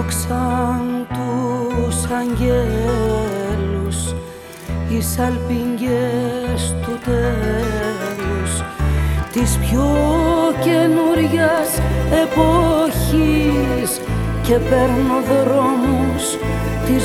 διώξαν τους αγγέλους οι σαλπιγγές του τέλους της πιο καινούριας εποχής και παίρνω δρόμους της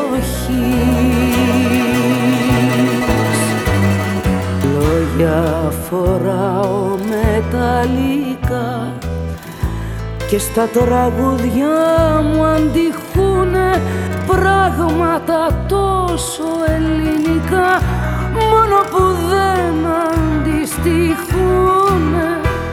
βροχής. Λόγια φοράω μεταλλικά και στα τραγούδια μου αντιχούνε πράγματα τόσο ελληνικά, μόνο που δεν αντιστοιχούνε.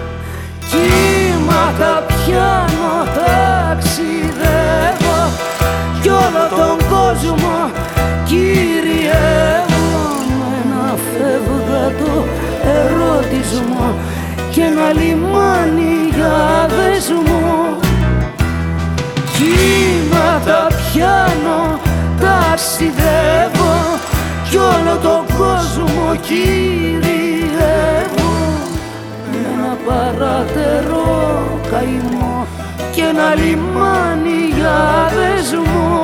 Κύματα πιάνω, ταξιδεύω κι όλο τον κόσμο κυριεύω με ένα φεύγατο ερώτησμο και ένα λιμάνι για δεσμό. Κύματα πιάνω, ταξιδεύω κι όλο τον κόσμο κυριεύω με ένα παράτερο καημό και ένα λιμάνι για δεσμό.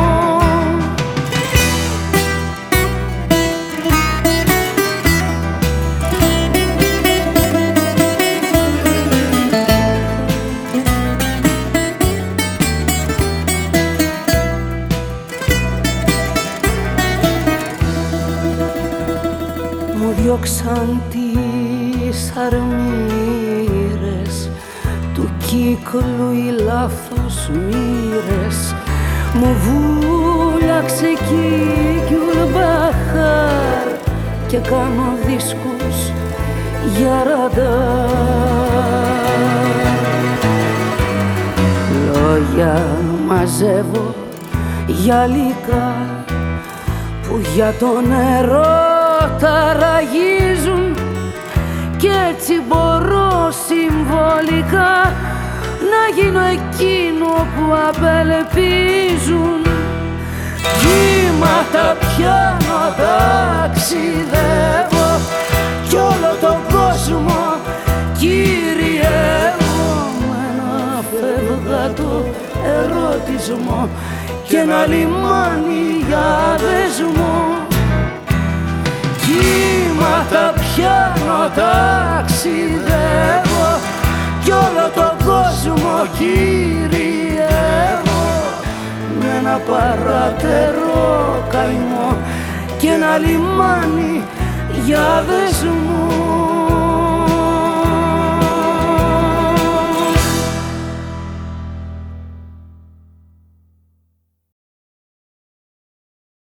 Διώξαν τις αρμύρες του κύκλου οι λάθος μοίρες, μου βούλαξε εκεί Γκιουλμπαχάρ και κάνω δίσκους για ραντάρ. Λόγια μαζεύω γυαλικά που για το νερό ταραγίζουν κι έτσι μπορώ συμβολικά να γίνω εκείνο που απελπίζουν. Κύματα πιάνω, ταξιδεύω κι όλο τον κόσμο κυριεύω με ένα φεύγατο ερώτησμο και ένα λιμάνι για δεσμό. Κύματα πιάνω, ταξιδεύω κι όλο τον κόσμο κυριεύω με ένα παράτερο καημό και ένα λιμάνι για δεσμό.